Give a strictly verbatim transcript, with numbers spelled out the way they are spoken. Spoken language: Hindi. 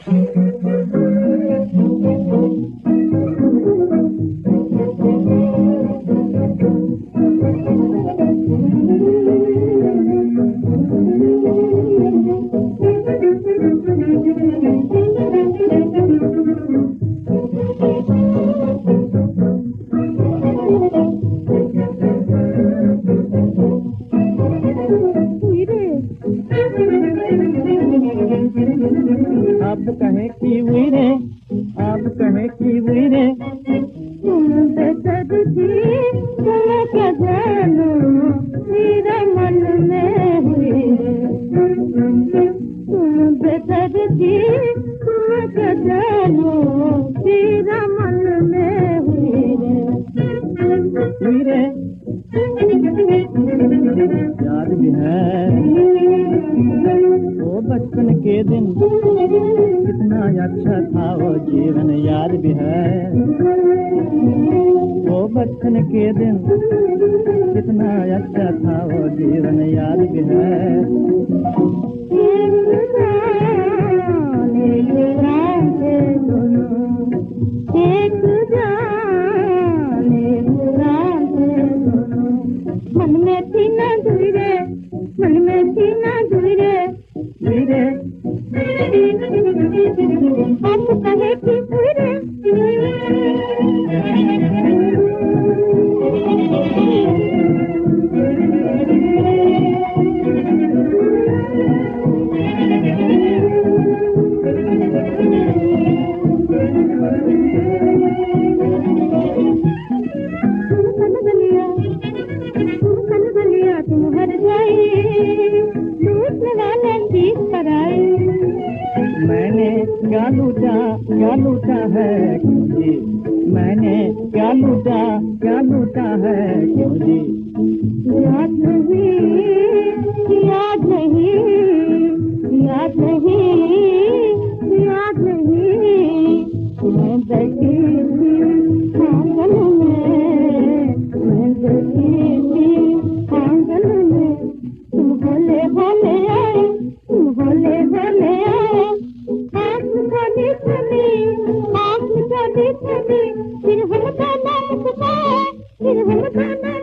अब कहे की वीरे, अब कहे की वीरे, तुम बेदर्दी तुम क्या जानो मेरे मन में हुई, तुम बेदर्दी तुम क्या जानो मेरा मन में हुई वीरे। याद भी है वो बचपन के दिन, कितना अच्छा था वो जीवन, याद भी है वो बचपन के दिन, कितना अच्छा था वो जीवन, याद भी है। एक जाने मन में थी ना दूरे, मन में थी ना दूरे वीरे। अब कहे की दूरे, तुम हर जाए लूटने वाले चीज पर आए, मैंने क्या लूटा क्या लूटा है क्यों जी, मैंने क्या लूटा क्या लूटा है क्यों जी। याद नहीं याद नहीं याद नहीं याद नहीं, मैं बैठी थी आंगन में, मैं बैठी थी आंगन में, तुम होले होले आए, तुम होले होले आए, आँख खोली खोली आँख खोली खोली, फिर हम गाना मुस्काए, फिर हम गाना